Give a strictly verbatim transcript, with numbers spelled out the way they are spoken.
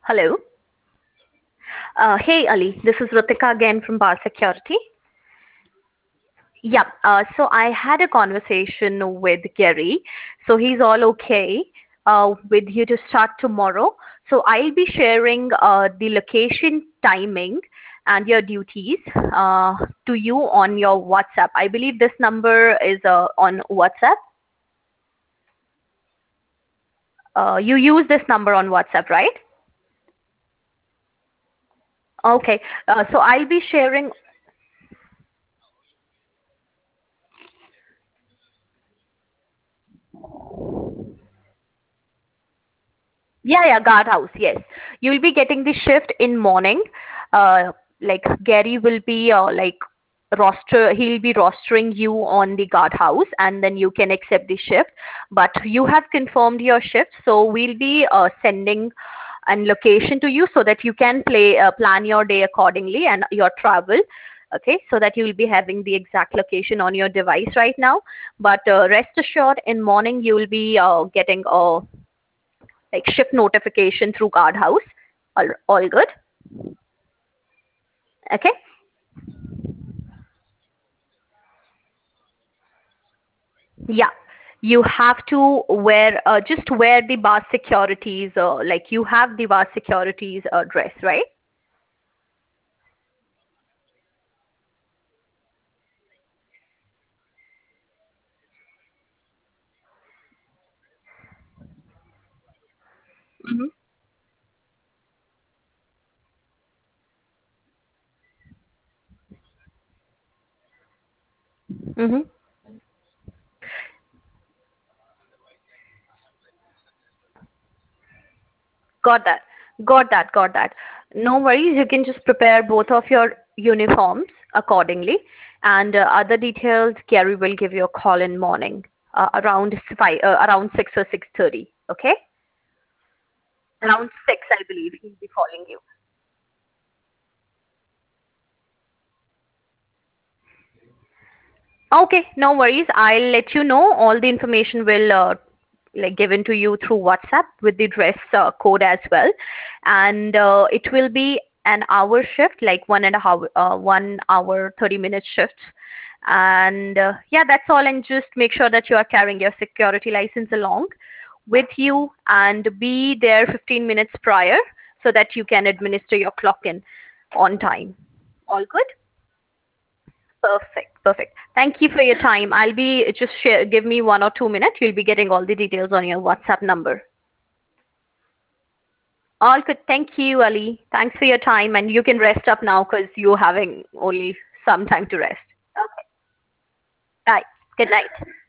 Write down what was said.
Hello. Uh, hey, Ali. This is Ritika again from Bar Security. Yeah. Uh, so I had a conversation with Gary. So he's all okay uh, with you to start tomorrow. So I'll be sharing uh, the location, timing, and your duties uh, to you on your WhatsApp. I believe this number is uh, on WhatsApp. Uh, you use this number on WhatsApp, right? Okay. Uh, so I'll be sharing. Yeah, yeah, guardhouse. Yes, you'll be getting the shift in morning. Uh, like Gary will be uh, like roster. He'll be rostering you on the guardhouse, and then you can accept the shift. But you have confirmed your shift, so we'll be uh, sending an location to you so that you can play uh, plan your day accordingly and your travel. Okay, so that you will be having the exact location on your device right now. But uh, rest assured, in morning you will be uh, getting a like shift notification through guardhouse. All, all good. Okay. Yeah, you have to wear uh, just wear the bar securities uh, like you have the bar securities uh, dress, right? Mm-hmm. Mm-hmm. Got that got that got that No worries, you can just prepare both of your uniforms accordingly, and uh, other details Gary will give you a call in morning uh, around five uh, around six or six thirty. Okay. Around six, I believe he'll be calling you. Okay, no worries. I'll let you know. All the information will uh, like given to you through WhatsApp with the dress uh, code as well, and uh, it will be an hour shift, like one and a half, uh, one hour thirty minute shifts. And uh, yeah, that's all. And just make sure that you are carrying your security license along with you, and be there fifteen minutes prior so that you can administer your clock in on time. All good? Perfect. Perfect. Thank you for your time. I'll be just share, give me one or two minutes. You'll be getting all the details on your WhatsApp number. All good. Thank you, Ali. Thanks for your time. And you can rest up now because you're having only some time to rest. Okay. Bye. Good night.